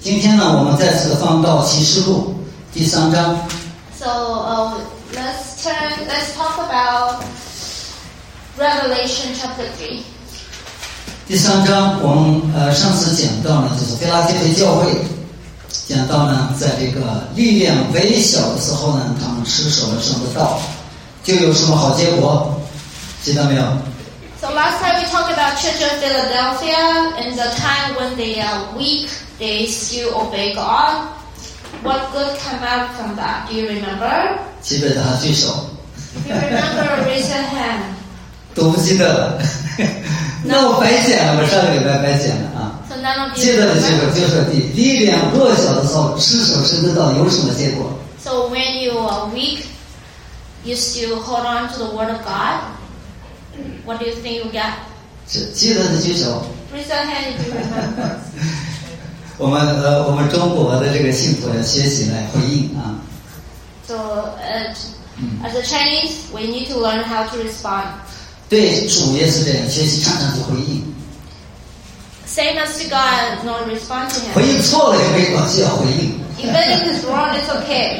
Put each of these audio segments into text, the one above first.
今天呢，我们再次翻到启示录第3章。 So let's talk about Revelation chapter 3. 第3章，我们上次讲到呢，就是腓拉铁非教会，讲到呢，在这个力量微小的时候呢，他们持守了神的道，就有什么好结果，记得没有？ So last time we talked about Church of Philadelphia and the time when they are weak, they still obey God. What good came out from that? Do you remember? 记得他举手。 If you remember, raise your hand. 都不记得了。那我白讲了，我上个礼拜白讲了啊。 So none of you 记得的结果 remember. 就说力量弱小的时候，持守神的道有什么结果？ So when you are weak, you still hold on to the word of God. What do you think you get? 记得的举手。 Raise your hand if you remember. 我们中国的这个信徒要学习来回应啊。 So as a Chinese, we need to learn how to respond. 对主也是这样，学习常常去回应。 Same as to God, not respond to 回 Him. 应错了也没关系，要回应。 Even if it's wrong, it's okay.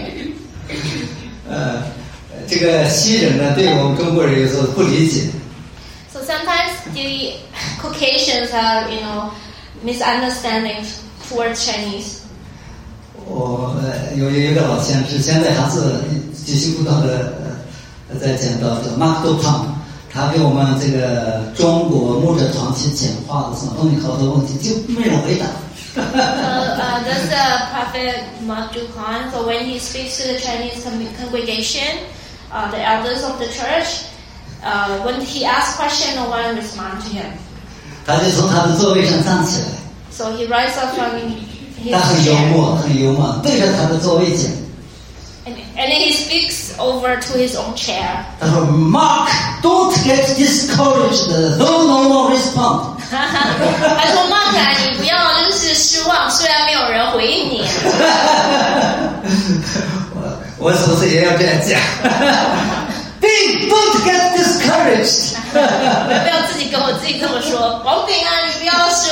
这个西人呢，对我们中国人有时候不理解。 So sometimes the Caucasians have, misunderstandings towards Chinese. 我有一个老先知，现在还是继续不断的在讲到叫马克多胖，他给我们这个中国牧者团体讲话的时候，问你好多问题就没人回答。 So there's the prophet Mark Dukan. So when he speaks to the Chinese congregation, the elders of the church, when he asks question, no one responds to him. 他就从他的座位上站起来， So he rises up from his 他很幽 chair. 默，很幽默，对着他的座位讲。 And then he speaks over to his own chair. 他说 ：“Mark, don't get discouraged. Though no one respond.” 他说 Mark 啊，你不要就是失望，虽然没有人回应你。 我是不是也要这样讲？Don't get discouraged. 不要自己跟我自己这么说，王炳啊，你不要失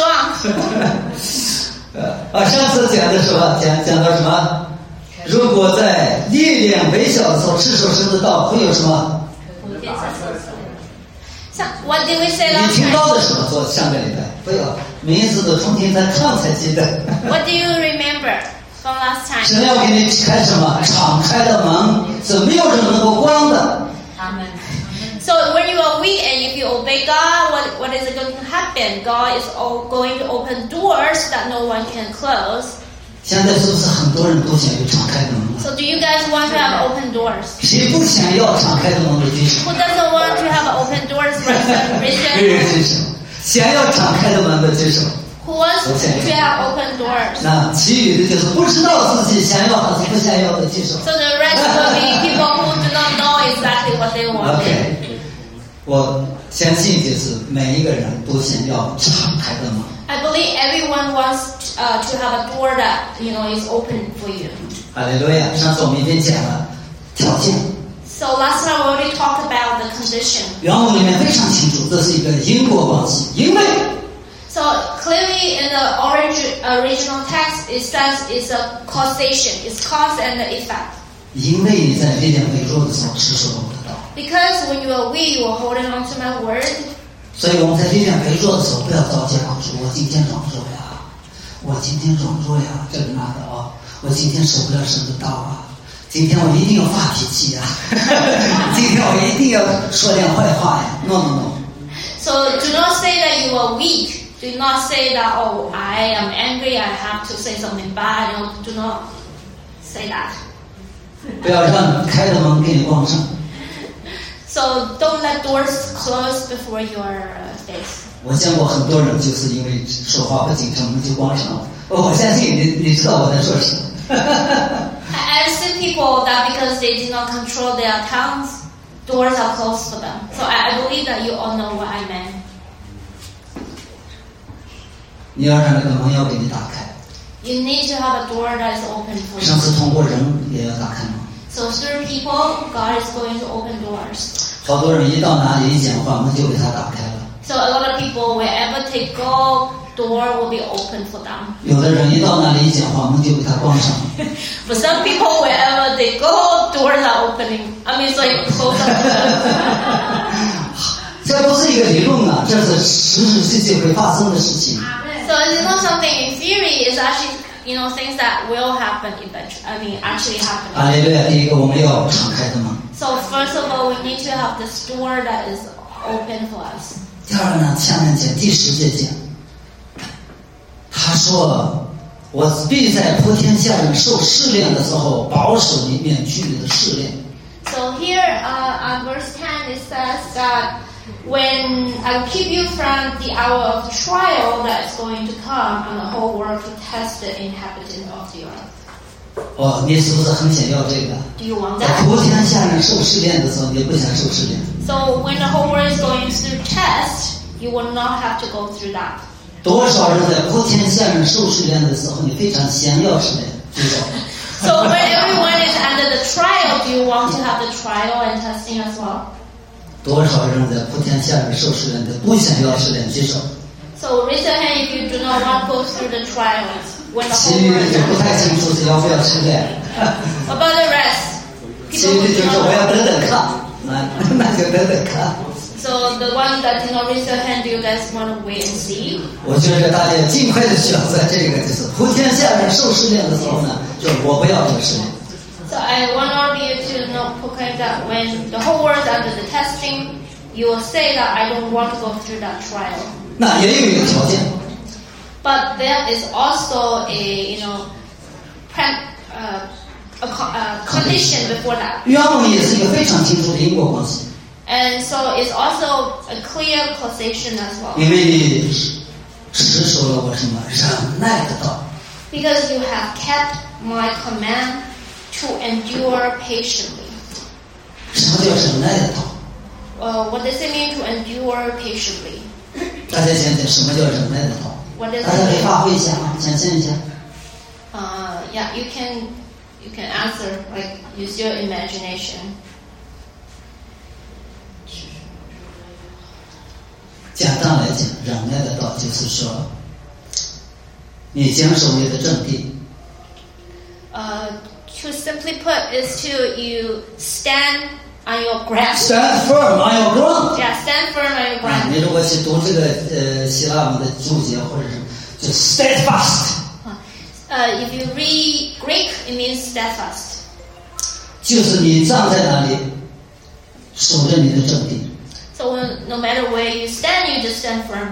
望。 上次讲的时候讲到什么？如果在力量微小的时候持守神的道，会有什么？ So what did we say 你 last 听 time? 到的时候做上个礼拜，不要每一次都重听再看才记得。 What do you remember from last time? 神要给你开什么？敞开的门，是没有人能够关的。 Amen. So when you are weak and if you obey God, what is going to happen? God is going to open doors that no one can close. 现在是不是很多人都想有敞开的门了？ So do you guys want to have open doors? 谁不想要敞开的门的举手？ Who doesn't want to have open doors? Raise 没 your 人 hand. 举手。想要敞开的门的举手。 Who wants to have open doors? 那其余的就是不知道自己想要还是不想要的举手。 So the rest will be people who do not know exactly what they want. OK， 我相信就是每一个人都想要敞开的门。 I believe everyone wants to have a door that is open for you. 哈利路亚！上次我们已经讲了条件， So last time we already talked about the condition. 原文里面非常清楚，这是一个因果关系。因为 So clearly in the original text, it says it's a causation. It's cause and the effect. 因为你在力量微弱的时候持守了我的道， Because when you are weak, you are holding on to my word. 所以我们在力量微弱的时候不要找借口说我今天软弱呀，我今天软弱呀，这个那的啊，我今天受不了神的道啊，今天我一定要发脾气呀，今天我一定要说点坏话呀。No。 So do not say that you are weak. Do not say that, oh, I am angry, I have to say something bad. Do not say that. 不要让开的门给你关上。 So don't let doors close before your face. 我见过很多人就是因为说话不谨慎，门就关上了。我相信你知道我在说什么。 I've seen people that because they did not control their tongues, doors are closed for them. So I believe that you all know what I meant. 你要让那个门要给你打开。 You need to have a door that is open for 上 you. 次通过人也要打开门。 So through people, God is going to open doors. 好多人一到哪里一讲话，门就给他打开了。 So a lot of people, wherever they go, door will be open for them. 有的人一到那里讲话，门就被他关上。 For some people, wherever they go, doors are opening. I mean, so it goes up. 这不是一个理论啊，这是实实际际会发生的事情。 So it's not something in theory. It's actually, things that will happen eventually. I mean, actually happen. 哈利路亚！第一个，我们要敞开的门。 So first of all, we need to have this door that is open for us. 第二个呢，下面讲第10节讲，他说：“我必在普天下人受试炼的时候，保守你免去你的试炼。” So here, on verse 10, it says that when I will keep you from the hour of trial that is going to come on the whole world to test the inhabitant of the earth. 你是不是很想要这个？ Do you want 在 that? 普天下人受试炼的时候，你不想受试炼。 So when the whole world is going through test, you will not have to go through that. 多少人在普天下人受试炼的时候，你非常想要试炼？举手。 So when everyone is under the trial, do you want to have the trial and testing as well? 多少人在普天下人受试炼的不想要试炼？举手。 So raise your hand if you do not want to go through the trials. When the 其 whole 余 world 的 is 就不 under 太清楚是要不要试炼。 What about the rest? 其 People 余 who 的 do 就是我 not 要 want. 等等看，那就等等看。 So the ones that did not raise their hand, do you guys want to wait and see? 我觉得大家尽快的选择这个，就是普天下人受试炼的时候呢，就我不要这个试炼。 So I want all of you to proclaim that when the whole world is under the testing, you will say that I don't want to go through that trial. 那也有一个条件， But there is also a condition before that. 原文也是一个非常清楚的因果关系， And so it's also a clear causation as well. 因为你持守了我什么忍耐的道。 Because you have kept my command to endure patiently. 什么叫忍耐的道？ What does it mean to endure patiently? 大家讲讲什么叫忍耐的道？ What does 大家可以 it 发挥一下啊，想象一下。 Yeah, you can answer, like use your imagination. 简单来讲，忍耐的道就是说，你坚守你的阵地， To simply put, is to you stand on your ground. stand firm on your ground。 Yeah, stand firm on your 啊， ground. 你如果去读这个希腊文的注解或者是就 steadfast， If you read Greek, it means steadfast. 就是你站在那里守着你的阵地。 So no matter where you stand, you just stand firm.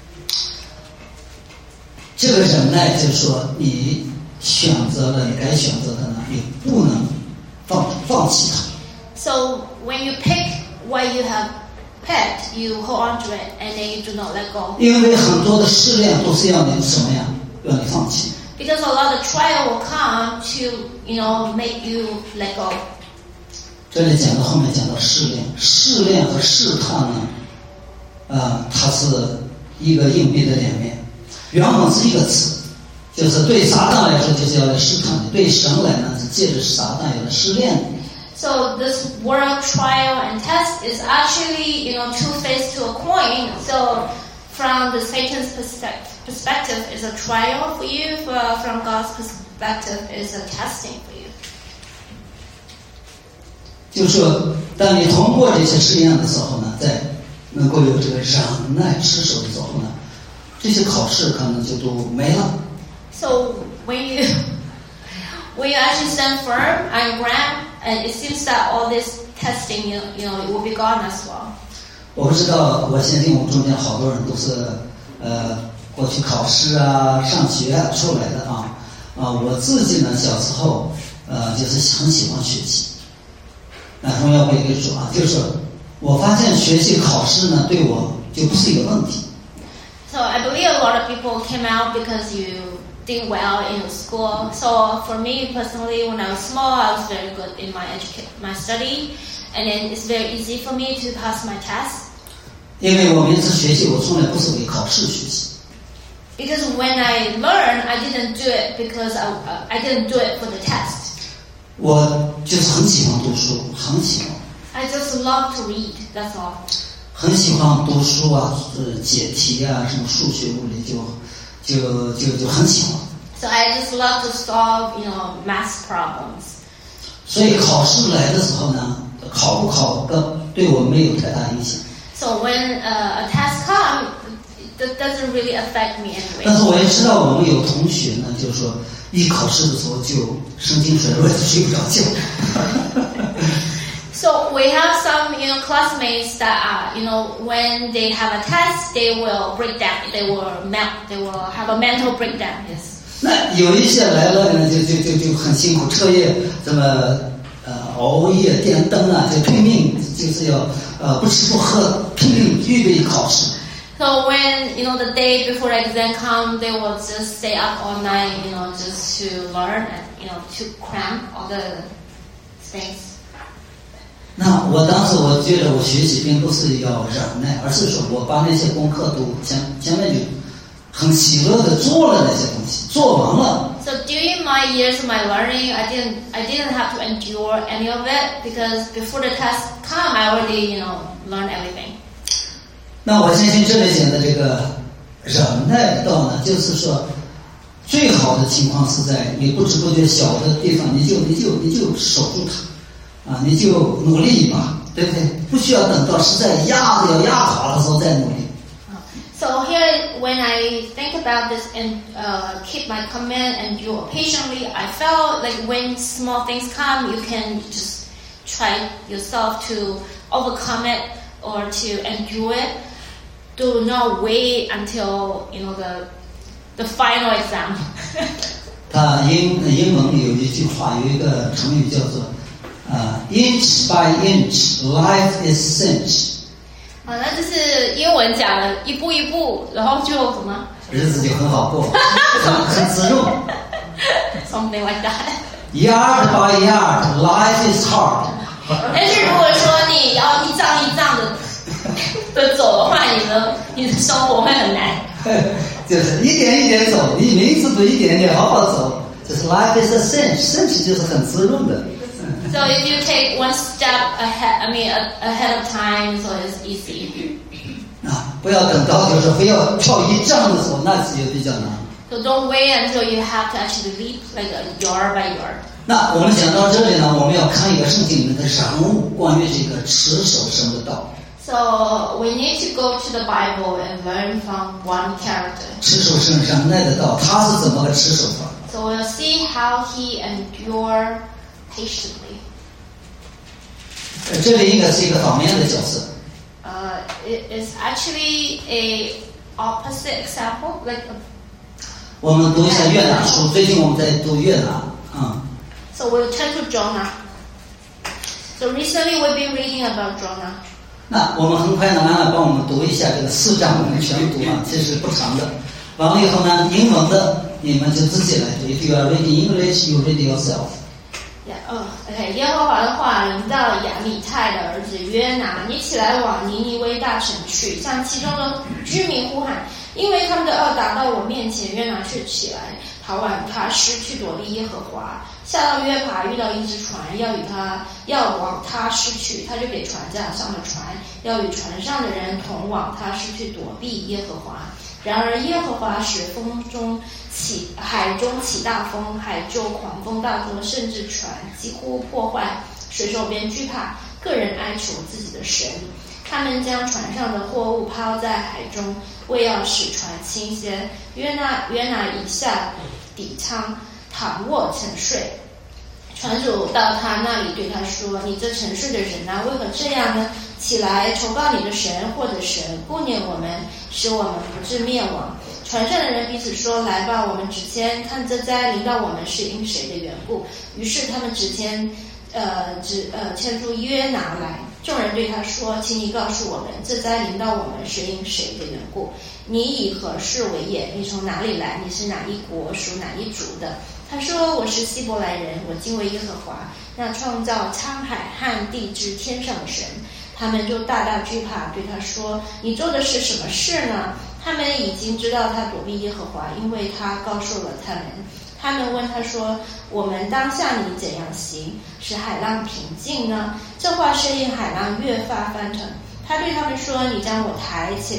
这个忍耐就是说，你选择了你该选择的呢，你不能放弃它。 So when you pick what you have picked, you hold on to it, and then you do not let go. 因为很多的试炼都是要你什么呀？让你放弃。 Because a lot of trial will come to, make you let go. 这里讲到后面讲到试炼，试炼和试探呢，它是一个硬币的两面。原本是一个词，就是对撒旦来说就是要来试探你，对神来呢是借着撒旦要来试炼你。 So this world trial and test is actually, two faces to a coin. So from the Satan's perspective, is a trial for you. From God's perspective, is a testing for you. 就是说，当你通过这些试验的时候呢，在能够有这个忍耐持守的时候呢，这些考试可能就都没了。 So when you actually stand firm on your ground, and it seems that all this testing, it will be gone as well. 我不知道，我相信我们中间好多人都是过去考试啊、上学啊出来的啊。我自己呢，小时候就是很喜欢学习。荣耀归给主啊，就是我发现学习考试呢，对我就不是一个问题。 So I believe a lot of people came out because you did well in school. So for me personally, when I was small, I was very good in my study, and then it's very easy for me to pass my tests. 因为我每次学习，我从来不是为考试学习。 Because when I learned, I didn't do it because I didn't do it for the test. 我就是很喜欢读书，很喜欢。 I just love to read. That's all. 很喜欢读书啊，解题啊，什么数学、物理就就很喜欢。 So I just love to solve, math problems. 所以考试来的时候呢，考不考对我没有太大影响。 So when a test comes, that doesn't really affect me anyway. 但是我也知道我们有同学呢，就是说一考试的时候就神经衰弱，就睡不着觉。 So we have some, classmates that when they have a test, they will break down. They will have a mental breakdown. Yes. 那有一些来了呢，就很辛苦，彻夜这么熬夜电灯啊，就拼命就是要不吃不喝，拼命预备考试。 So when the day before the exam comes, they will just stay up all night, just to learn and to cram all the things. 那我当时我觉得我学习并不是要忍耐，而是说我把那些功课都前面就很喜乐的做了那些东西，做完了。 So during my years of my learning, I didn't have to endure any of it because before the test come, I already learned everything. 那我相信这里讲的这个忍耐道呢，就是说最好的情况是在你不知不觉小的地方，你就守住它啊，你就努力一把，对不对？不需要等到实在压垮的时候再努力。 So here, when I think about this and keep my command and do patiently, I felt like when small things come, you can just try yourself to overcome it or to endure it. Do not wait until the final exam. 它英文有一句话，有一个成语叫做inch by inch, life is cinch. 那就是英文讲的一步一步，然后就什么？ 日子就很好过，很滋润。 Something like that. Yard by yard, life is hard. 但是如果说你要一丈一丈的走的话，你的生活会很难。 就是一点一点走，你每一次都一点点好好走，就是 life is a cinch 就是很滋润的。 So if you take one step ahead of time, so it's easy. 不要等到就是非要跳一丈的时候，那就比较难。 So don't wait until you have to actually leap like a yard by yard. 那我们讲到这里呢，我们要看一个圣经里面的人物，关于这个持守神的道。 So we need to go to the Bible and learn from one character. 持守神忍耐的道，他是怎么个持守法？ So we'll see how he endured patiently. 这里应该是一个反面的角色。 It is actually a opposite example, like. 我们读一下约拿书，最近我们在读约拿。 So we'll turn to Jonah. So recently we've been reading about Jonah. 那我们很快呢，安娜帮我们读一下这个4章，我们全读啊，其实不长的。完了以后呢，英文的你们就自己来读。If you are reading English, you read yourself. OK. 耶和华的话临到亚米泰的儿子约拿，你起来往尼尼微大城去，向其中的居民呼喊，因为他们的恶达到我面前。约拿却起来，逃往他施去躲避耶和华。下到约帕，遇到一只船，要往他施去，他就给船架上的船，要与船上的人同往他施去躲避耶和华。然而耶和华使海中起大风，海就狂风大作，甚至船几乎破坏，水手便惧怕，个人哀求自己的神。他们将船上的货物抛在海中，为要使船倾斜。约拿以下底舱躺卧沉睡。船主到他那里对他说：“你这沉睡的人啊，为何这样呢？起来，求告你的神，或者神顾念我们，使我们不致灭亡。”船上的人彼此说：“来吧，我们指签，看这灾临到我们是因谁的缘故。”于是他们指签出约拿来。众人对他说：“请你告诉我们，这灾临到我们是因谁的缘故？你以何事为业？你从哪里来？你是哪一国，属哪一族的？”他说：“我是希伯来人，我敬畏耶和华，那创造沧海和地之天上的神。”他们就大大惧怕，对他说：“你做的是什么事呢？”他们已经知道他躲避耶和华，因为他告诉了他们。他们问他说：“我们当向你怎样行，使海浪平静呢？”这话是因海浪越发翻腾。他对他们说：“你将我抬起来，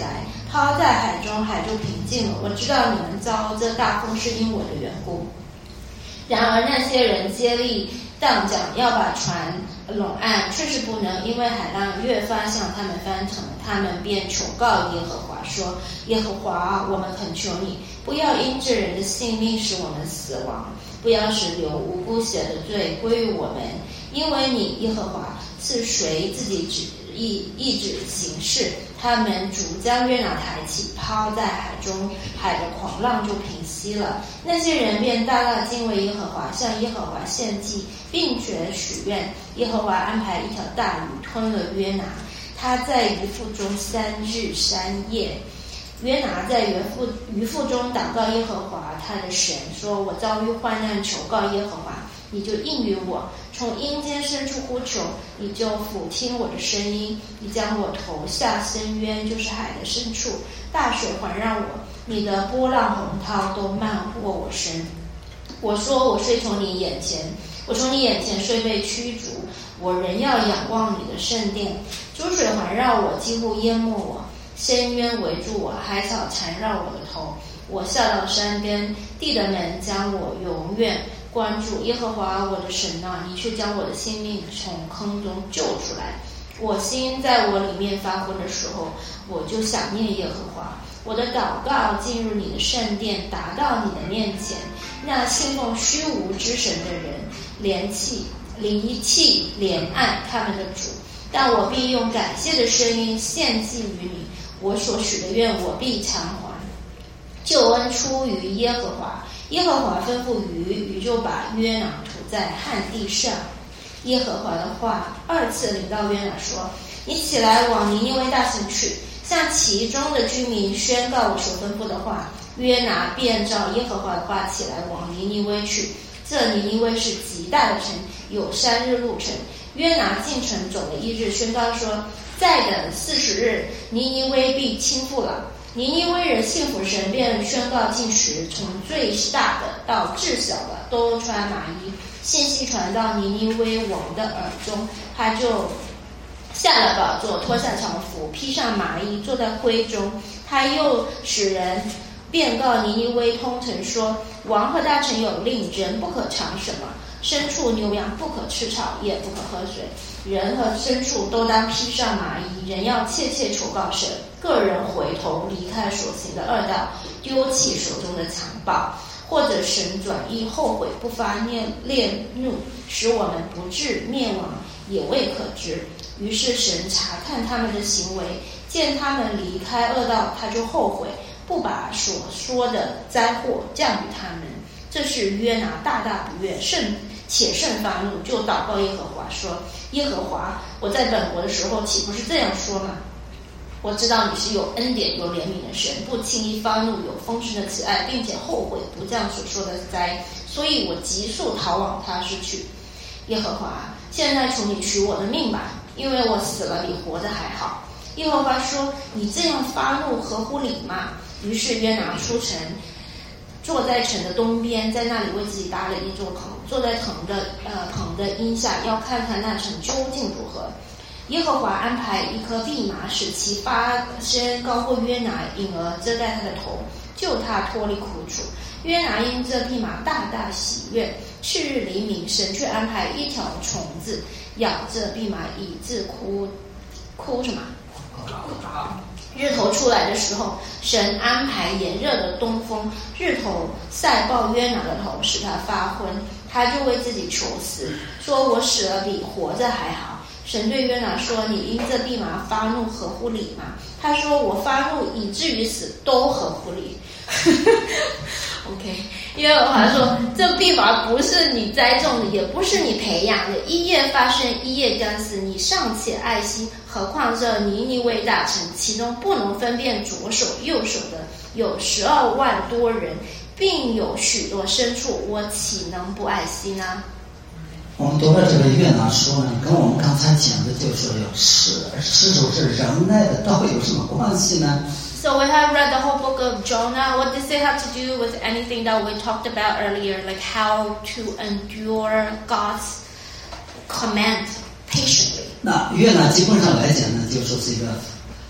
抛在海中，海就平静了。我知道你们遭这大风是因我的缘故。然而那些人接力荡桨，要把船拢岸，却是不能，因为海浪越发向他们翻腾。他们便求告耶和华说：耶和华，我们恳求你，不要因这人的性命使我们死亡，不要使流无辜血的罪归于我们，因为你耶和华是谁自己意志行事。他们主将约拿抬起，抛在海中，海的狂浪就平息了。那些人便大大敬畏耶和华，向耶和华献祭，并且许愿。耶和华安排一条大鱼吞了约拿，他在鱼腹中3日3夜。约拿在鱼腹中祷告耶和华他的神，说：我遭遇患难，求告耶和华，你就应允我；从阴间深处呼求，你就俯听我的声音。你将我投下深渊，就是海的深处，大水环绕我，你的波浪洪涛都漫过我身。我说：我虽从你眼前虽被驱逐，我仍要仰望你的圣殿。珠水环绕我，几乎淹没我，深渊围住我，海草缠绕我的头。我下到山根，地的门将我永远关注。耶和华我的神啊，你却将我的性命从坑中救出来。我心在我里面发昏的时候，我就想念耶和华。我的祷告进入你的圣殿，达到你的面前。那信奉虚无之神的人，离弃怜爱他们的主，但我必用感谢的声音献祭于你。我所许的愿，我必偿还。救恩出于耶和华，耶和华吩咐鱼，鱼就把约拿吐在旱地上。耶和华的话2次临到约拿说：你起来往尼尼微大城去，向其中的居民宣告我所吩咐的话。约拿便照耶和华的话起来往尼尼微去。这尼尼微是极大的城，有3日路程。约拿进城走了1日，宣告说：再等40日，尼尼微必倾覆了。尼尼微人信服神，便宣告禁食，从最大的到至小的都穿麻衣。信息传到尼尼微王的耳中，他就下了宝座，脱下朝服，披上麻衣，坐在灰中。他又使人便告尼尼微通城说：王和大臣有令，人不可尝什么，牲畜牛羊不可吃草，也不可喝水，人和牲畜都当披上麻衣。人要切切求告神，个人回头离开所行的恶道，丢弃手中的强暴，或者神转意后悔，不发烈怒，使我们不致灭亡，也未可知。于是神察看他们的行为，见他们离开恶道，他就后悔，不把所说的灾祸降于他们。这是约拿大大不悦，甚发怒，就祷告耶和华说：耶和华，我在本国的时候岂不是这样说吗？我知道你是有恩典有怜悯的神，不轻易发怒，有丰盛的慈爱，并且后悔不降所说的灾，所以我急速逃往他施去。耶和华，现在求你取我的命吧，因为我死了比活着还好。耶和华说：你这样发怒合乎理吗？于是约拿出城，坐在城的东边，在那里为自己搭了一座棚，坐在棚的荫下，要看看那城究竟如何。耶和华安排一颗蓖麻，使其发身高过约拿，引而遮盖他的头，救他脱离苦楚。约拿因这蓖麻大大喜悦。次日黎明，神却安排一条虫子咬这蓖麻，以致哭什么？日头出来的时候，神安排炎热的东风，日头晒爆约拿的头，使他发昏。他就为自己求死，说：我死了比活着还好。神对约拿说：你因这蓖麻发怒合乎理吗？他说：我发怒以至于死都合乎理。OK， 耶和华说：这蓖麻不是你栽种的，也不是你培养的，一夜发生，一夜将死，你尚且爱惜，何况这尼尼微大城，其中不能分辨左手右手的有12万多人，并有许多牲畜，我岂能不爱惜呢？ 我们读了这个约拿书呢，跟我们刚才讲的就是有持守是忍耐的道有什么关系呢？ So we have read the whole book of Jonah. What does it have to do with anything that we talked about earlier, like how to endure God's command patiently? 那约拿基本上来讲呢，就是这个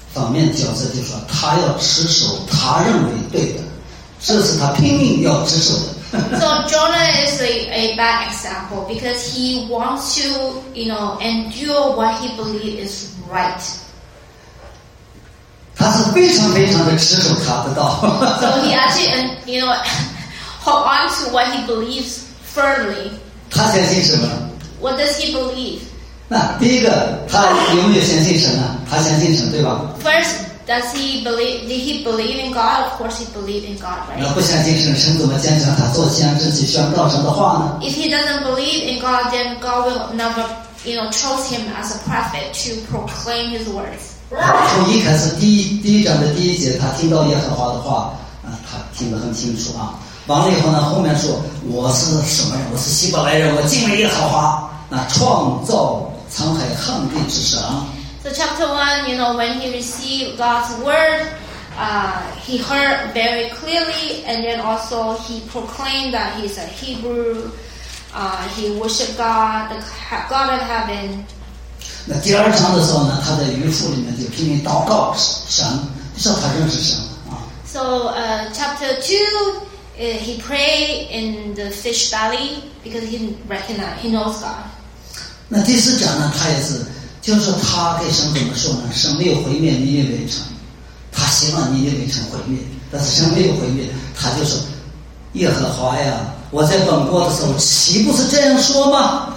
反面角色就说他要持守他认为对的，这是他拼命要持守的。 So Jonah is a bad example because he wants to, endure what he believes is right. 他是非常非常的持守他的道。 So he actually, hold on to what he believes firmly. 他相信什么？ What does he believe? 那第一个，他有没有相信神呢？他相信神，对吧？ First, did he believe in God? Of course he believed in God, 那 right? 不相信神，神怎么见证他做先知去宣告神的话呢？ If he doesn't believe in God, then God will never, chose him as a prophet to proclaim his words. 从一开始第一章的第一节，他听到耶和华的话，他听得很清楚啊。完了以后呢，后面说我是什么人？我是希伯来人，我敬畏耶和华，创造沧海旱地之神。 So chapter 1, when he received God's word, he heard very clearly, and then also he proclaimed that he's a Hebrew. He worshiped God, the God of heaven. 那第二章的时候呢，他在渔夫里面就拼命祷告神，就说他认识神啊。 So chapter 2, he prayed in the fish belly because he knows God. 那第四章呢，他也是，就是说他给神怎么说呢？神没有毁灭尼尼微城，他希望尼尼微城毁灭，但是神没有毁灭，他就说耶和华呀，我在本国的时候岂不是这样说吗？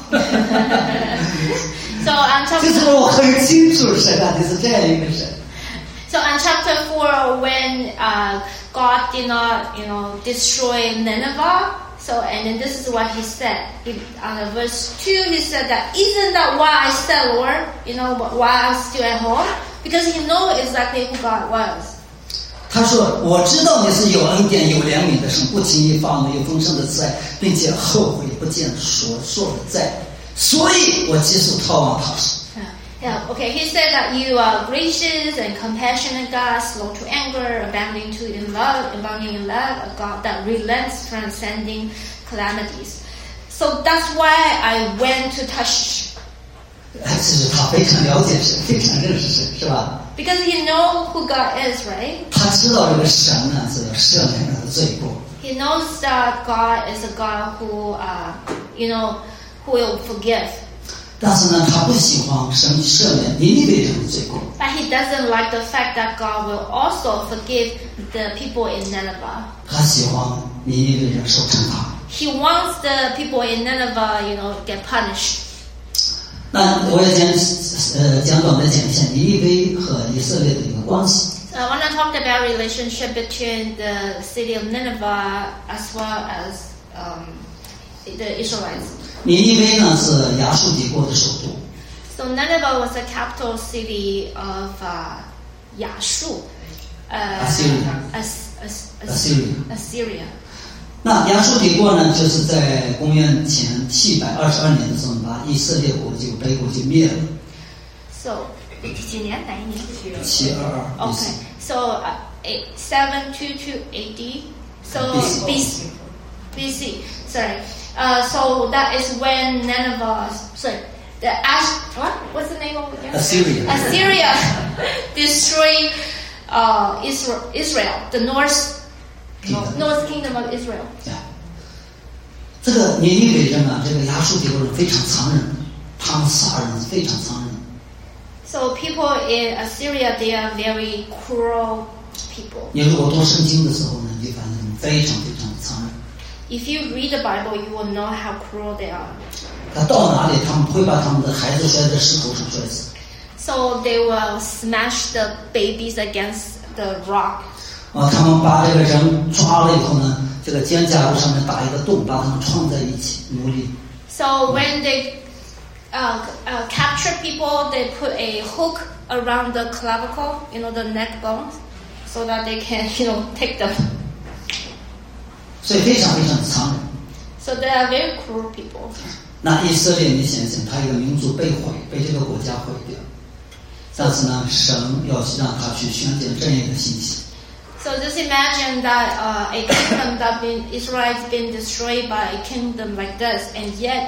So on 就是我很清楚神啊，你是这样一个神。 So on chapter 4, when God did not, destroy Nineveh, and then this is what he said. On verse 2, he said that, isn't that why I said, Lord, why I'm still at home? Because he knows exactly who God was. 他说：“我知道你是有恩典、有怜悯的神，不轻易发怒，有丰盛的慈爱，并且后悔不见所说的债，所以我急速逃往他时。” Yeah, okay. He said that you are gracious and compassionate God, slow to anger, abounding in love, a God that relents, transcending calamities. So that's why I went to Tarshish. 其实他非常了解神，非常认识神，是吧？ Because he knows who God is, right? 他知道这个神呢是要赦免他的罪过。 He knows that God is a God who, who will forgive. 但是呢，他不喜欢神赦免尼尼微人的罪过。 But he doesn't like the fact that God will also forgive the people in Nineveh. 他喜欢尼尼微人受惩罚。 He wants the people in Nineveh, get punished. 那我也简短的讲一下尼尼微和以色列的一个关系。 So I want to talk about relationship between the city of Nineveh as well as the Israelites. 尼尼微呢是亚述帝国的首都。 So Nineveh was the capital city of Yashu, Assyria. 那亚述帝国呢，就是在公元前722年的时候，把以色列国北国就灭了。 So 几年？哪一年 ？722。 Okay. So 722 AD. So BC. Sorry. So that is when Nineveh. Sorry. What's the name of it? Assyria destroyed Israel, the north kingdom of Israel. 这个尼尼微人啊，这个亚述帝国人非常残忍，他们杀人非常残忍。 So people in Assyria, they are very cruel people. 你如果读圣经的时候呢，你就发现非常非常的残忍。 If you read the Bible, you will know how cruel they are. 他到哪里，他们会把他们的孩子摔在石头上摔死。 So they will smash the babies against the rock. 他们把这个人抓了以后呢，这个肩胛骨上面打一个洞，把他们串在一起奴隶。 So when they capture people, they put a hook around the clavicle, the neck bones, so that they can, take them. 所以非常非常的残忍。 So they are very cruel people. 那以色列，你想想，他一个民族被毁，被这个国家毁掉，但是呢，神要让他去宣讲正义的信息。 So just imagine that a kingdom that Israel has been destroyed by a kingdom like this, and yet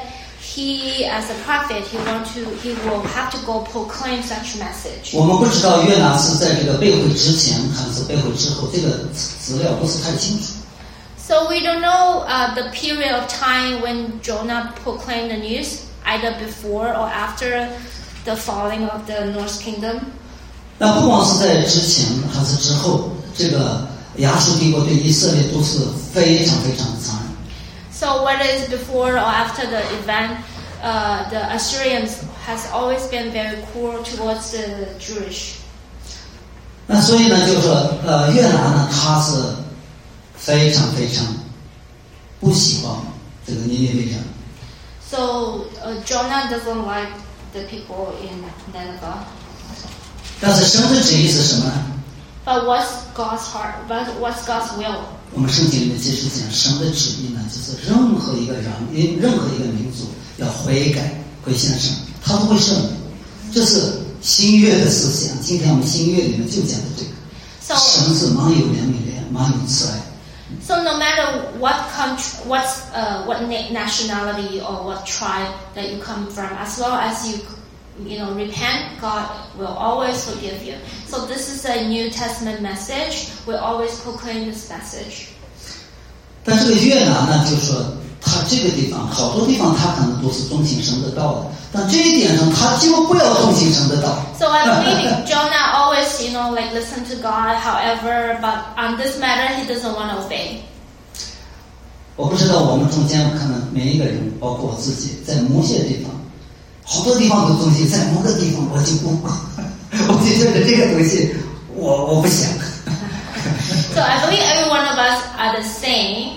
he as a prophet, he will have to go proclaim such message. 我们不知道约拿是在这个被毁之前还是被毁之后，这个资料不是太清楚。 So we don't know the period of time when Jonah proclaimed the news, either before or after the falling of the North Kingdom. 那不光是在之前还是之后，这个亚述帝国对以色列都是非常非常的残忍。 So whether it's before or after the event, the Assyrians has always been very cruel towards the Jewish. 那所以呢，就是说，约拿呢，他是非常非常不喜欢这个尼尼微人。 So Jonah doesn't like the people in Nineveh. 但是神的旨意是什么呢？ But what's God's heart? But what's God's will? 我们圣经里面解释讲，神的旨意呢，就是任何一个人、任何一个民族要悔改、归向神，他都会赦免。这是新约的思想。今天我们新约里面就讲的这个， So 神是满有怜悯的，满有慈爱。 So no matter what country, what nationality or what tribe that you come from, as long as you know repent, God will always forgive you. So this is a New Testament message. We always proclaim this message. 但这个约拿呢，就是说他这个地方好多地方他可能都是忠心神的道的，但这一点上他就不要忠心神的道。 So I believe Jonah always, like listen to God. However, but on this matter, he doesn't want to obey. 我不知道我们中间可能每一个人，包括我自己，在某些地方，好多地方都忠心，在某个地方我就不，我就觉得这个东西我不想。 So I believe every one of us are the same.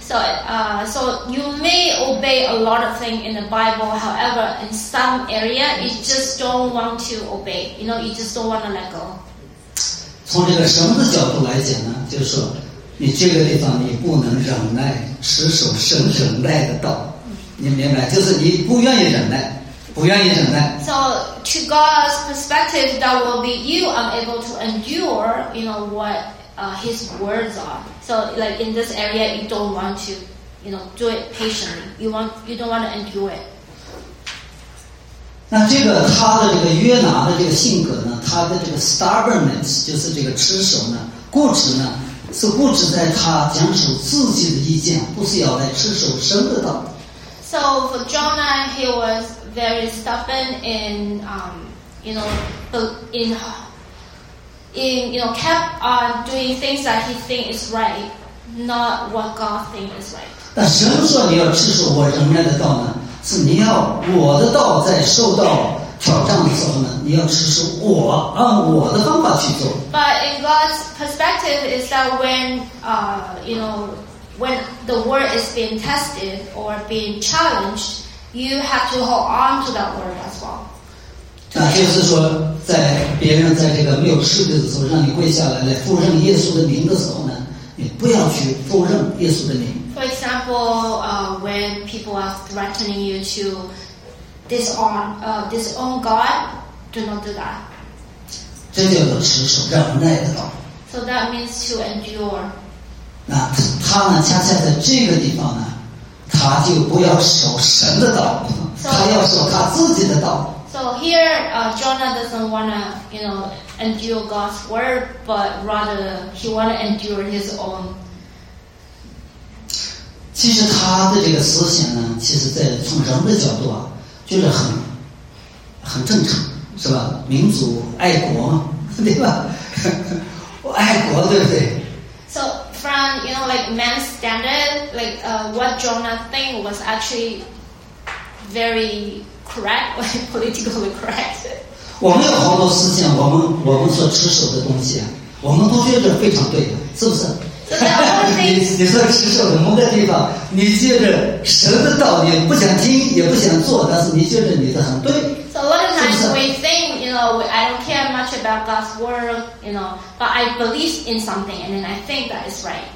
So you may obey a lot of things in the Bible. However, in some area, you just don't want to obey. You just don't want to let go. 从这个神的角度来讲呢，就是说，你这个地方你不能忍耐，持守神忍耐的道，你明白？就是你不愿意忍耐，不愿意忍耐。 So to God's perspective, that will be you unable to endure, what His words are. So like in this area, you don't want to, do it patiently. You don't want to endure it. 那这个他的这个约拿的这个性格呢，他的这个 stubbornness 就是这个持守呢，固执呢，是固执在他讲守自己的意见，不是要来持守神的道。 So for Jonah, he was very stubborn in, kept on doing things that he think is right, not what God think is right. 但神说你要持守我忍耐的道呢，是你要我的道在受到挑战的时候呢，你要持守我按我的方法去做。 But in God's perspective is that when when the word is being tested or being challenged, you have to hold on to that word as well. 那就是说，在别人在这个没有吃的时候，让你跪下来否认耶稣的名的时候呢，你不要去否认耶稣的名。 For example, when people are threatening you to disown God, do not do that. 这叫做持守忍耐的道。 So that means to endure. 那他呢，恰恰在这个地方呢，他就不要守神的道，他要守他自己的道。 So here, Jonah doesn't want to, endure God's word, but rather he want to endure his own. 其实他的这个思想呢，其实在从人的角度啊，就是很正常，是吧？民族爱国嘛，对吧？我爱国，对不对？ So from like man's standard, like what Jonah think was actually very correct, like politically correct. 我们有好多思想，我们所持守的东西啊，我们都觉得非常对的，是不是？你说持守的某个地方，你觉得神的道你不想听也不想做，但是你觉得你的很对。 So a lot of times we think, I don't care much about God's word, but I believe in something, and then I think that is right.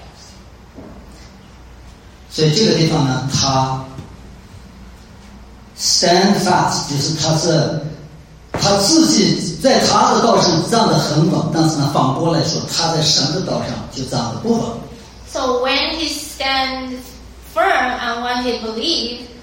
所以这个地方呢，他 stand fast， 就是他自己在他的道上站得很稳，但是呢，反过来说，他在神的道上就站得不稳。 So when he stands firm and when he believes,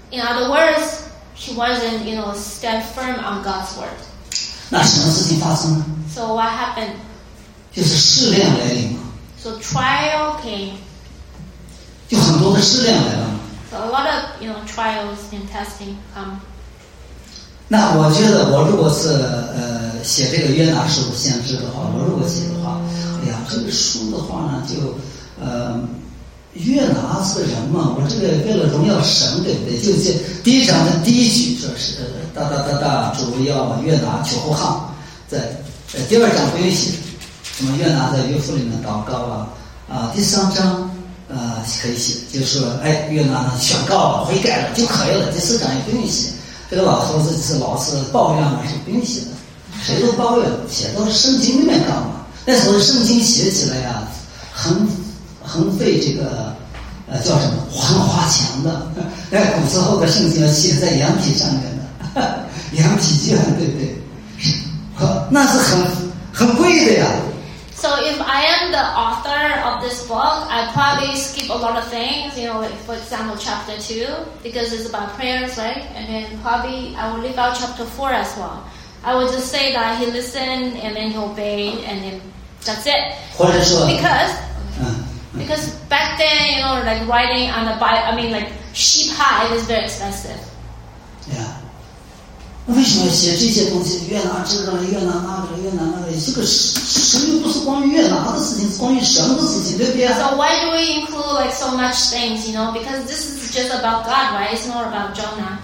In other words, she wasn't, stand firm on God's word. 那什么事情发生呢？ So what happened? 就是试炼来临嘛， So trial came. 就很多的试炼来了嘛。 So a lot of, trials and testing come. 那我觉得，我如果是写这个约拿书先知的话，我如果写的话，哎呀，这个书的话呢，就约拿是个人嘛，我这个为了荣耀神，对不对？就这第一章的第一句说是主要约拿求后汉，在第二章不用写，什么约拿在约父里面祷告第三章可以写，就是说约拿呢宣告了悔改了就可以了，第四章也不用写。这个老头子是老是抱怨嘛，是不用写的，谁都抱怨，写到圣经里面干嘛？那时候圣经写起来呀，很费这个叫什么？很花钱的。古时候的圣经要写在羊皮上面的，羊皮卷，对不对？那是很贵的呀。 So if I am the author of this book, I probably skip a lot of things, like for example chapter 2, because it's about prayers, right? And then probably I will leave out chapter 4 as well. I will just say that he listened and then he obeyed and then that's it. 或者说 Because back then, like writing on the Bible, like sheep hide is very expensive. Yeah. 为什么要写这些东西？越拿这个，越拿那个，越拿那个，这个神又不是关于越拿的事情，是关于神的事情，对不对？ So why do we include like so much things? Because this is just about God, right? It's not about Jonah.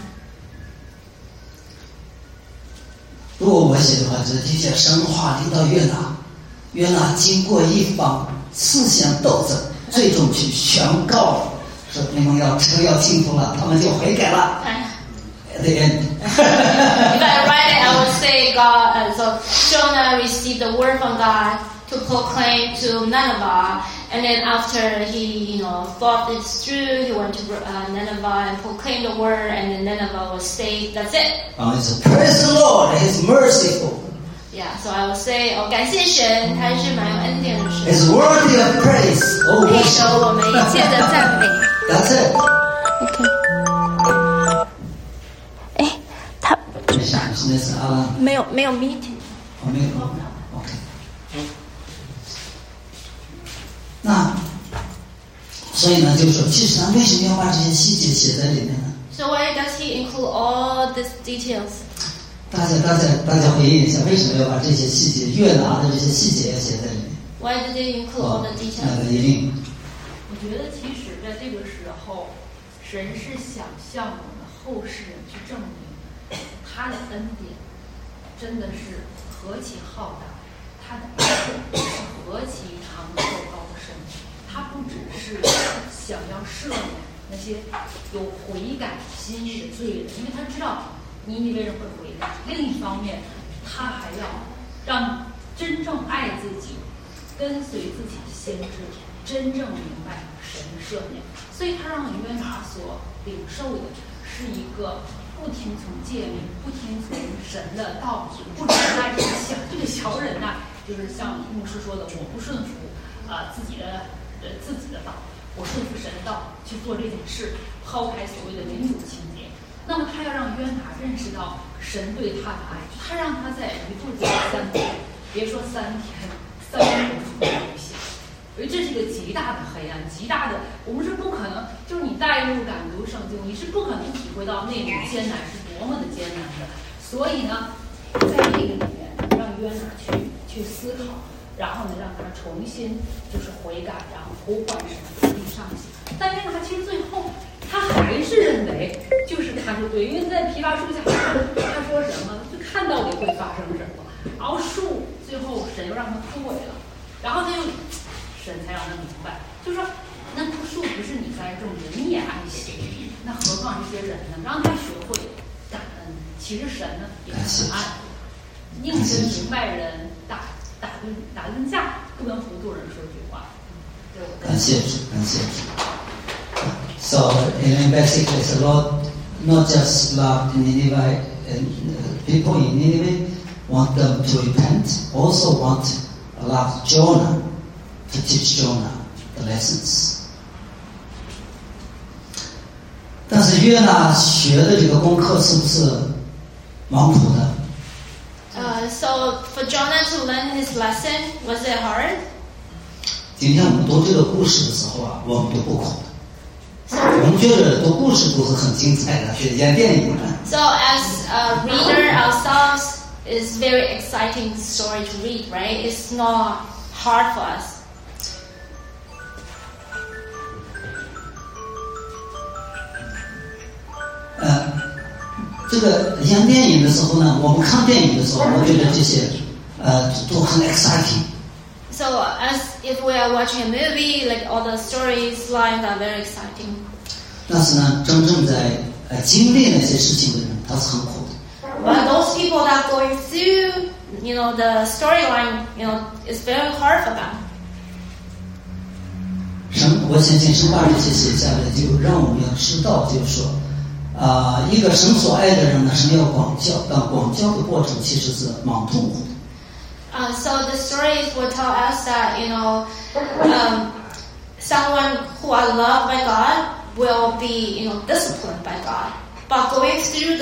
如果我写的话，这的确神话临到约拿经过一番思想斗争，最终去宣告说你们要幸福了，他们就悔改了。The end. If I write it, I would say God. So Jonah received the word from God to proclaim to Nineveh, and then after he, thought this through, he went to Nineveh and proclaimed the word, and then Nineveh was saved. That's it. It's praise the Lord, He's merciful. Yeah, so I would say, 感谢神，他是蛮有恩典的神。 It's worthy of praise. 配受我们一切的赞美。 That's it. OK. 没有 meeting。 没有 OK。那所以呢，就是说，其实为什么要把这些细节写在里面呢 ？So why does he include all these details? 大家回忆一下，为什么要把这些细节越拿的这些细节要写在里面 ？Why did they include all the details? 那个一定。 我觉得其实在这个时候，神是想向我们后世人去证明他的恩典真的是何其浩大，他的爱是何其长寿高深。他不只是想要赦免那些有悔改心意的罪人，因为他知道尼尼微人会悔改。另一方面，他还要让真正爱自己、跟随自己的先知真正明白神赦免。所以他让约拿所领受的是一个不听从诫命、不听从神的道旨，不只是在这个小人呐，就是像牧师说的，我不顺服自己的道，我顺服神的道去做这件事，抛开所谓的民主情节。那么他要让约拿认识到神对他的爱，他让他在一肚子3天，别说3天，3天都不行。因为这是一个极大的黑暗，极大的，我们是不可能，就是你带入感读圣经，你是不可能体会到那种艰难是多么的艰难的。所以呢，在这个里面让约拿去思考，然后呢让他重新就是悔改，然后呼唤神自力上行。但约拿其实最后他还是认为就是他是对，因为在枇杷树下他说什么，就看到底会发生什么，然后树最后神又让他枯萎了，然后他又。神才让他明白，就是说，那棵树不是你栽种的，你也爱惜，那何况这些人呢？让他学会感恩。其实神呢也是很爱，硬跟明白人打顿架，不跟糊涂人说句话。 感谢主，感谢主。So, basically, the Lord not just loved Nineveh and people in Nineveh, want them to repent, also love Jonah.To teach Jonah the lessons. 但是约拿学的这个功课是不是蛮苦的？ So for Jonah to learn his lesson, was it hard? 今天我们读这个故事的时候啊，我们都不苦的。我们觉得读故事都是很精彩的，演电影的。 So as a reader ourselves, it's very exciting story to read, right? It's not hard for us. 这个演电影的时候呢，我们看电影的时候，我觉得这些都很 exciting。 So as if we are watching a movie, like all the stories, lines are very exciting. 但是呢，真正在经历那些事情的人，他是很苦的。 But those people that are going through, the storyline, it's very hard for them. 我相信神把这些写下来，就让我们要知道，就是说，一个神所爱的人呢，神要广教，但广教的过程其实是蛮痛苦的。 So the stories will tell us that someone who are loved by God will be disciplined by God, but going through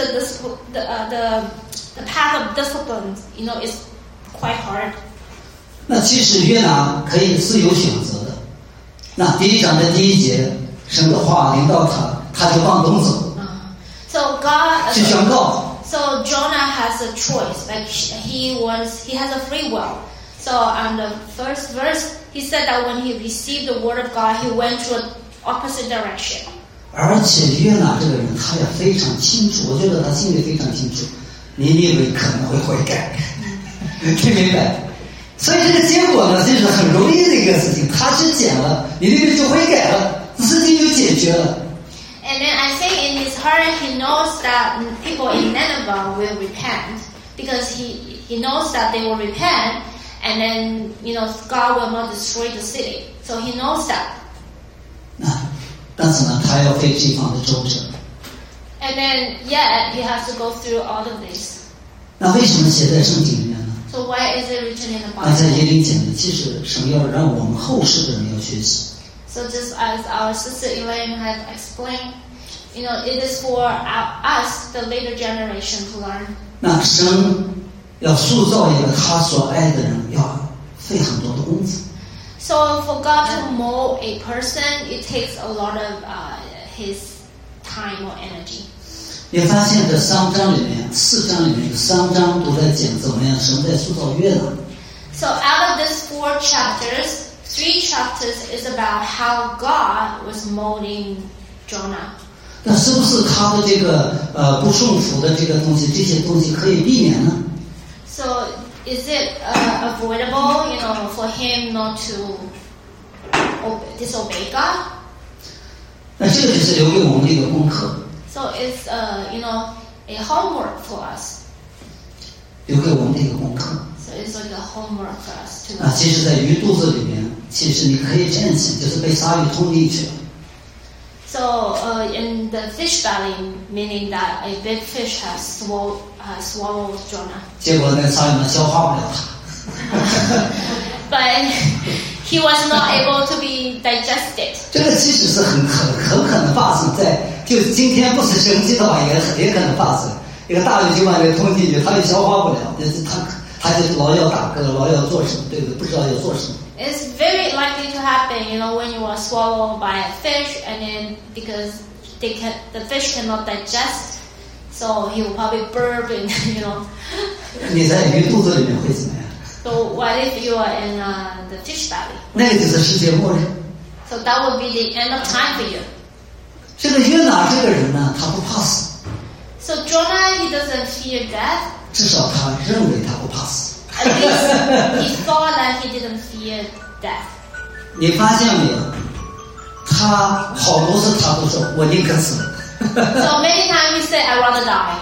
the path of discipline, is quite hard. 那其实约拿可以是有选择的。那第1章的第1节，神的话临到他就往东走， So God. 去宣告。 So Jonah has a choice, like he has a free will. So on the first verse, he said that when he received the word of God, he went to an opposite direction. 而且约拿这个人，他也非常清楚，我觉得他心里非常清楚，尼尼微可能会悔改，听明白？所以这个结果呢，就是很容易的一个事情，他去捡了，尼尼微就悔改了，事情就解决了。 And then I think in his heart he knows that people in Nineveh will repent because he knows that they will repent, and then God will not destroy the city. So he knows that. 但是呢，他要费这方的周折。 And then yet he has to go through all of this. 那为什么写在圣经里面呢？ So why is it written in the 那在 Bible? 耶利讲的，其实神要让我们后世的人要学习。 So just as our sister Elaine had explained, it is for us, the later generation, to learn. 那神要塑造一个他所爱的人，要费很多的功夫。 So for God to mold a person, it takes a lot of his time or energy. 你发现这4章里面有3章都在讲怎么样神在塑造约拿。 So out of these 4 chapters, 3 chapters is about how God was molding Jonah. 那是不是他的这个不顺服的这些东西可以避免呢？ So is it avoidable, for him not to disobey God? 那这个就是留给我们的一个功课， So it's a homework for us. 留给我们的一个功课。 So it's like a homework for us to 那 learn. 其实，在鱼肚子里面，其实你可以这样想，就是被鲨鱼吞进去了。 So in the fish belly, meaning that a big fish has swallowed Jonah. 结果那个鲨鱼呢消化不了它。 But he was not able to be digested. 这个其实是很可能发生在，就今天不是神迹的话，也可能发生。一个大鱼就把这个吞进去，它也消化不了，就是他就老要打嗝，老要做什么，对不对？不知道要做什么。 It's very likely to happen, when you are swallowed by a fish, and then because the fish cannot digest, so he will probably burp and. 你在鱼肚子里面会怎么样？ So what if you are in the fish belly? 那个就是世界末日。 So that would be the end of time for you. 这个约拿这个人呢，他不怕死， So Jonah, he doesn't fear death. 至少他认为他不怕死。 At least he thought that he didn't fear death. 你发现没有？他好多次他都说我宁可死。 So many times he said, "I'd rather die."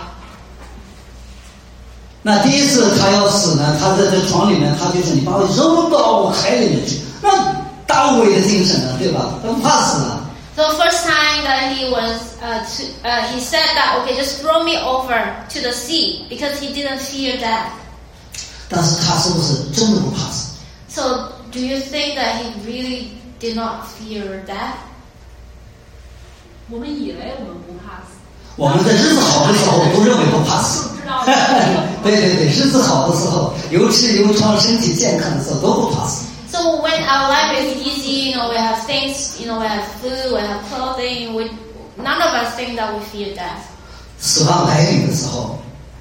那第一次他要死呢，他在这床里面，他就说你把我扔到海里面去，那大无畏的精神啊，对吧？他不怕死啊。 So first time that he was, he said that, okay, just throw me over to the sea because he didn't fear death. 但是他是不是真的不怕死？ So do you think that he really did not fear death? 我们以为我们不怕死， 我们在日子好的时候都认为不怕死。 不知道对对对，日子好的时候，有吃有穿，身体健康的时候都不怕死。 So when our life is easy, we have things, we have food, we have clothing, none of us think that we fear death. 死亡来临的时候，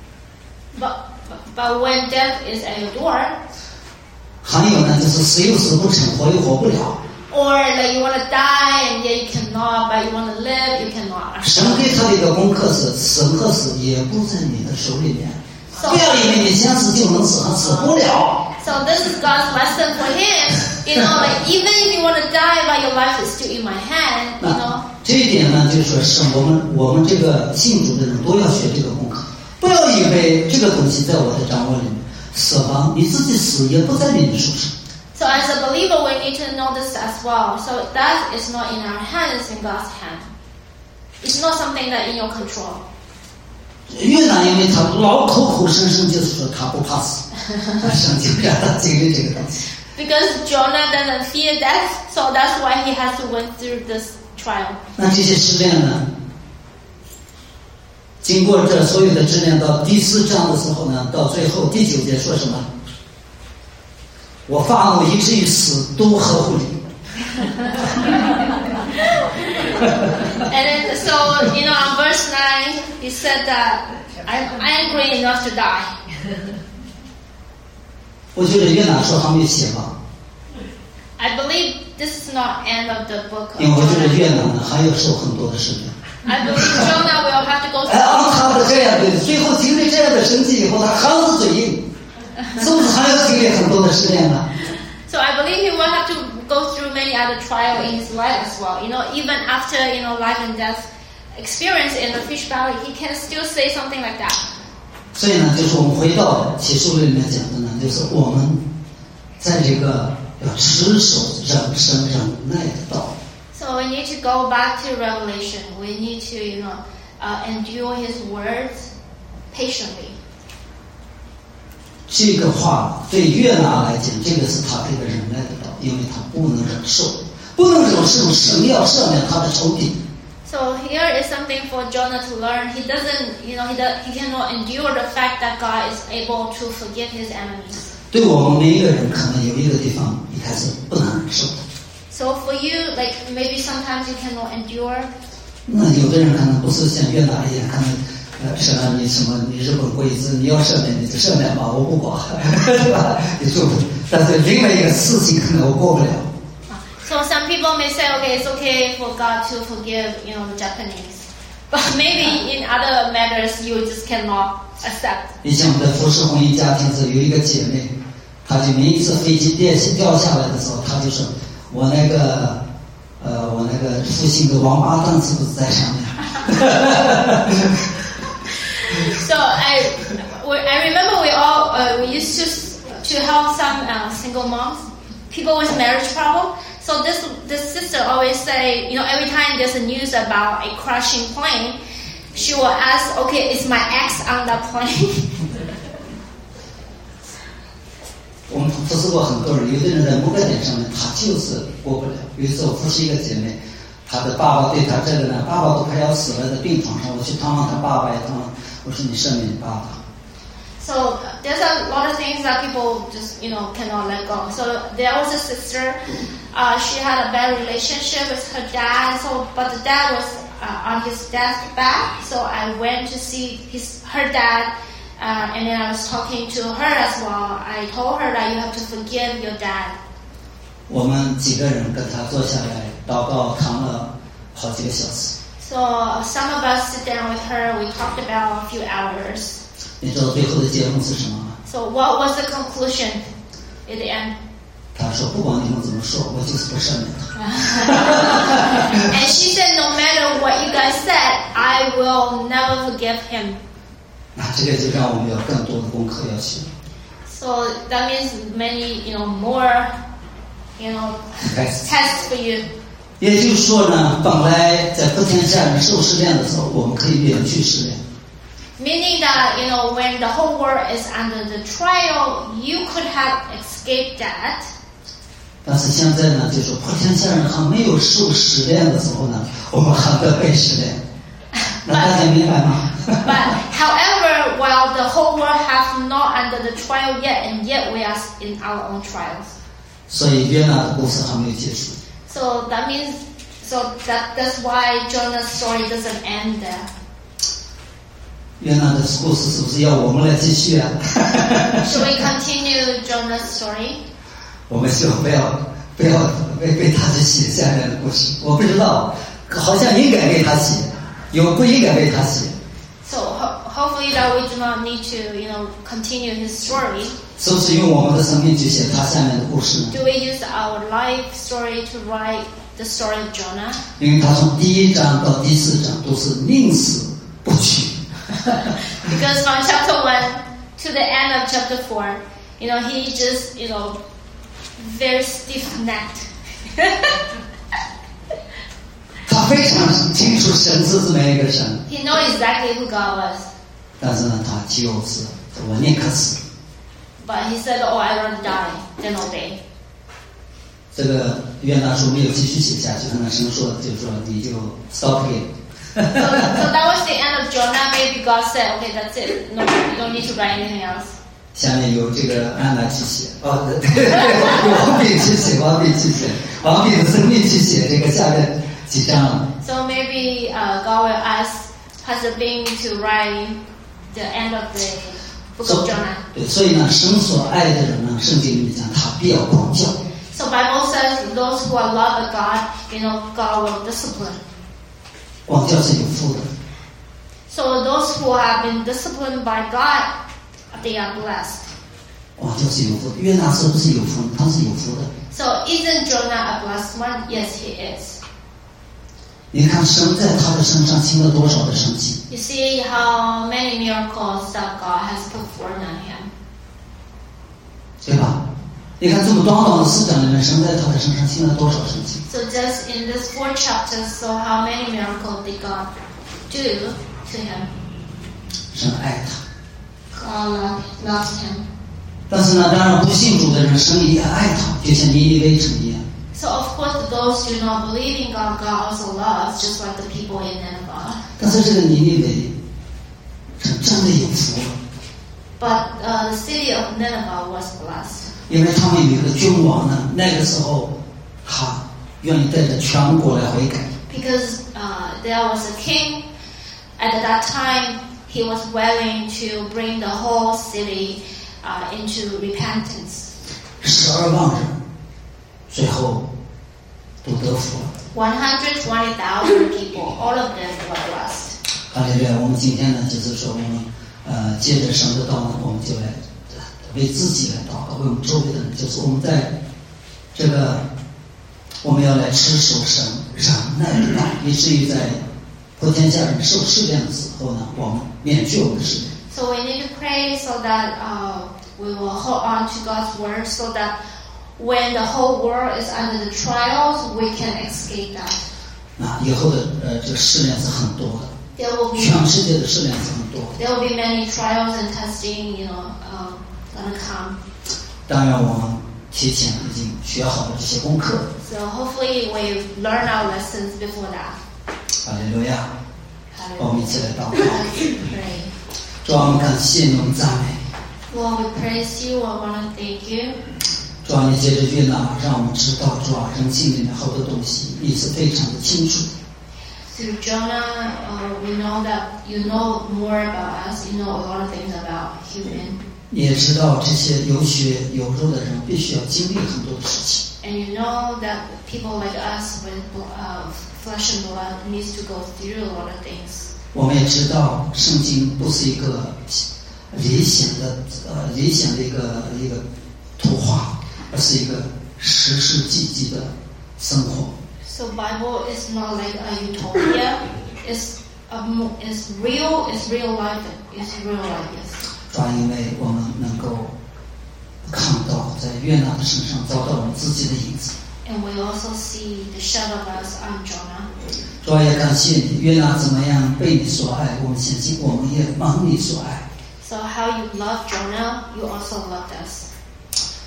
But when death is at your door, 还有呢，就是死又死不成，活又活不了。 or like you want to die and yet you cannot, but you want to live, you cannot. 神给他的一个功课是，生和死也不在你的手里面。不要以为你想死就能死，死不了。 So this is God's lesson for him. Like even if you want to die, but your life is still in my hand. 这一点呢，就是说是我们这个信主的人都要学这个功课。不要以为这个东西在我的掌握里面，死亡你自己死也不在你的手上。 So as a believer, we need to know this as well. So that is not in our hand; it's in God's hand. It's not something that in your control. 越南因为他老口口声声就是说他不怕死，神就让他经历这个东西。 Because Jonah doesn't fear death, so that's why he has to went through this trial. 那这些试炼呢？经过这所有的试炼，到第4章的时候呢，到最后第9节说什么？我发怒以至于死都合乎你。 And then, so, on verse 9, he said that I'm angry enough to die. 我觉得约拿说还没有写完。 I believe this is not end of the book. 因为我觉得约拿呢还要受很多的试炼。 I believe Jonah will have to go through. 按他的这样的，最后经历这样的神迹以后，他还是嘴硬，是不是还要经历很多的试炼呢？ So I believe he will have to go through many other trials in his life as well. Even after life and death experience in the fish valley, he can still say something like that. 所以呢，就是我们回到启示录里面讲的呢，就是我们在这个要持守忍生忍耐的道理。 So we need to go back to Revelation. We need to, endure His words patiently. 这个话对约拿来讲，这个是他这个忍耐的道，因为他不能忍受，不能忍受神要赦免他的仇敌。 So here is something for Jonah to learn. He doesn't, he cannot endure the fact that God is able to forgive his enemies. 对我们每一个人，可能有一个地方一开始不能忍受的。 So for you, like maybe sometimes you cannot endure. 那有的人可能不是像约拿一样，可能。神啊，你日本鬼子，你要赦免你就赦免吧，我不管，对吧？你祝福。但是另外一个事情可能我过不了。 So some people may say, okay, it's okay for God to forgive, the Japanese, but maybe in other matters you just cannot accept. 以前我们在服侍婚姻家庭时，有一个姐妹，她就每一次飞机掉下来的时候，她就说：“我那个父亲的王八蛋是不是在上面？” So I remember we used to help some single moms, people with marriage problem. So this sister always say, every time there's a news about a crashing plane, she will ask, okay, is my ex on that plane? 我们服侍过很多人，有的人在某个点上面他就是过不了。有一次我服侍一个姐妹，她的爸爸对她这个呢，爸爸都快要死了，在病床上，我去探望她爸爸，也探望。我说你赦免你爸爸。 So there's a lot of things that people just cannot let go. So there was a sister. She had a bad relationship with her dad. But the dad was on his deathbed. So I went to see her dad, and then I was talking to her as well. I told her that you have to forgive your dad. 我们几个人跟他坐下来祷告，谈了好几个小时。 So some of us sit down with her. We talked about a few hours. 你知道最后的结论是什么吗？ So what was the conclusion at the end? 他说：“不管你们怎么说，我就是不赦免他。” And she said, "No matter what you guys said, I will never forgive him." 那这个就让我们有更多的功课要学。 So that means many, more, tests for you. 也就是说呢，本来在普天下人受试炼的时候，我们可以免去试炼。 Meaning that, when the whole world is under the trial, you could have escaped that. 但是现在呢，就是普天下人还没有受试炼的时候呢，我们还在被试炼。那大家明白吗？ But however, while the whole world have not under the trial yet, and yet we are in our own trials. 所以约拿的故事还没有结束。 So that means, that's why Jonah's story doesn't end there. 约拿的故事是不是要我们来继续啊？ Should we continue Jonah's story? 我们希望不要为他去写下面的故事。我不知道，好像应该为他写，有不应该为他写。 So hopefully that we do not need to, continue his story. 是不是用我们的生命去写他下面的故事呢？ Do we use our life story to write the story of Jonah? 因为他从第1章到第4章都是宁死不屈。 Because from chapter 1 to the end of chapter 4, he just, very stiff-necked. 他非常清楚神是这么一个神。 He knows exactly who God was. 但是呢，他就是我宁可死。 But he said, I'd rather die than obey. 这个约拿书没有继续写下去，可能神说就是说你就 stop it。 So that was the end of Jonah. Maybe God said, okay, that's it. No, you don't need to write anything else. 下面由这个安娜去写，王炳去写，王炳的生命去写这个下面几章。 So maybe God will ask Pastor Bing to write the end of the book of Jonah. 对，所以呢，神所爱的人呢，圣经里面讲他必要管教。 So Bible says those who are loved by God, God will discipline. 管教是有福的。 So those who have been disciplined by God, they are blessed. 管教是有福的。约拿是不是有福？他是有福的。 So isn't Jonah a blessed one? Yes, he is. 你看神在他的身上行了多少的神迹？ You see how many miracles that God has performed on him. 对吧？你看这么短短的4章里面，神在他的身上行了多少神迹？ So just in this 4 chapters, so how many miracles did God do to him? 神爱他。 God loves him. 但是呢，当然不信主的人，神也爱他，就像尼尼微城一样。 So of course, those who do not believe in God, God also loves, just like the people in Nineveh. 但是这个尼尼微是真的有福， But the city of Nineveh was blessed. 因为他们有一个君王呢，那个时候他愿意带着全国来悔改。 Because there was a king, at that time, he was willing to bring the whole city into repentance. 12万人最后都得福了。 120,000 people, all of them were blessed. 哈利路亚！我们今天呢，就是说我们接着神的道呢，我们就来为自己来祷告，为我们周围的人，就是我们在这个我们要来持守神忍耐的道，以至于在普天下人受试炼的时候呢，我们免去我们的试炼。 So we need to pray so that we will hold on to God's word, so that when the whole world is under the trials, we can escape that. 以后的这个试炼是很多的， There will be 全世界的试炼是很多的。 there will be many trials and testing, gonna come. 当然，我们提前已经学好了这些功课。 So hopefully we learn our lessons before that. 哈利路亚！我们一起来祷告。 Let's pray. 主啊，我们感谢你，我们赞美。 Lord, we praise you. I want to thank you. 主啊，你借着约拿，让我们知道主啊，人性里面好多东西，你是非常的清楚。 Through Jonah, we know that you know more about us. You know a lot of things about human. 你也知道这些有血有肉的人必须要经历很多的事情。 And you know that people like us with flesh and blood needs to go through a lot of things. 我们也知道，圣经不是一个理想的一个图画，而是一个实实际际的生活。 So Bible is not like a utopia. It's real. It's real life. It's real life. Yes. 主啊，因为我们能够看到在约拿的身上找到我们自己的影子。 And we also see the shadow of us on Jonah. 主啊，也感谢你，约拿怎么样被你所爱，我们相信我们也蒙你所爱。 So how you love Jonah, you also loved us.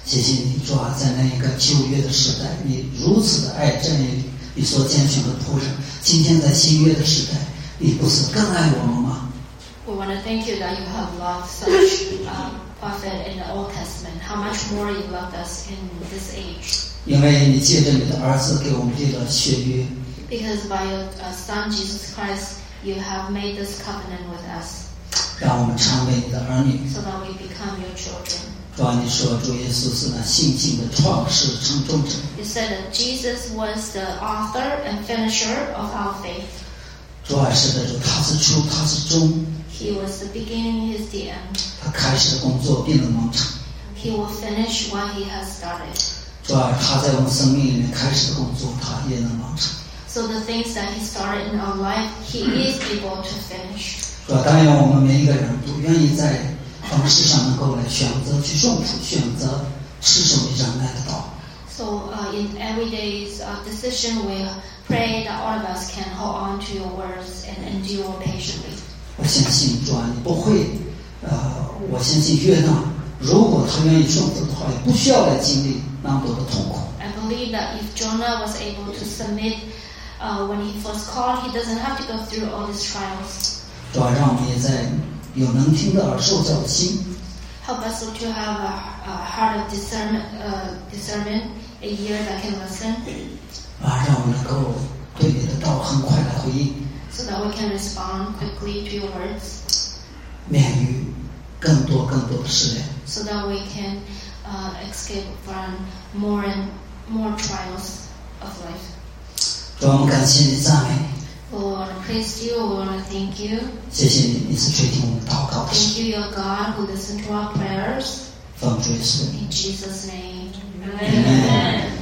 谢谢你，主啊，在那一个旧约的时代，你如此的爱这你所拣选的仆人。今天在新约的时代，你不是更爱我们吗？ We want to thank you that you have loved such prophet in the Old Testament. How much more you loved us in this age. 因为你借着你的儿子给我们立了血约， Because by your Son Jesus Christ, you have made this covenant with us, 让我们成为你的儿女。 so that we become your children. 主啊，你说主耶稣是那信心的创始成终者。 You said that Jesus was the author and finisher of our faith. 主啊，是的，主，他是初，他是终， He was the beginning, He is the end. 他开始的工作必能完成。 He will finish what He has started. 主啊，他在我们生命里面开始的工作，他也能完成。 So the things that He started in our life, He is able to finish. 主啊，但愿我们每一个人都愿意在方式上能够来选择去顺服，选择持守你忍耐的道。 So in everyday's decision, we pray that all of us can hold on to your words and endure patiently. 我相信主啊，你不会，我相信约纳，如果他愿意顺服的话，也不需要来经历那么多的痛苦。 I believe that if Jonah was able to submit when he first called, he doesn't have to go through all these trials. 主啊，让我们也在有能听的耳，受教的心。 Help us to have a heart of discernment, a ear that can listen, 让我们能够对你的道很快的回应， so that we can respond quickly to your words, 免于更多的试炼。 so that we can escape from more and more trials of life. 主啊，我们感谢你，赞美你， We want to praise you. We want to thank you. 谢谢你，你是垂听我们祷告的神。 Thank you, your God, who listens to our prayers. 奉主耶稣的名。 In Jesus' name. Amen.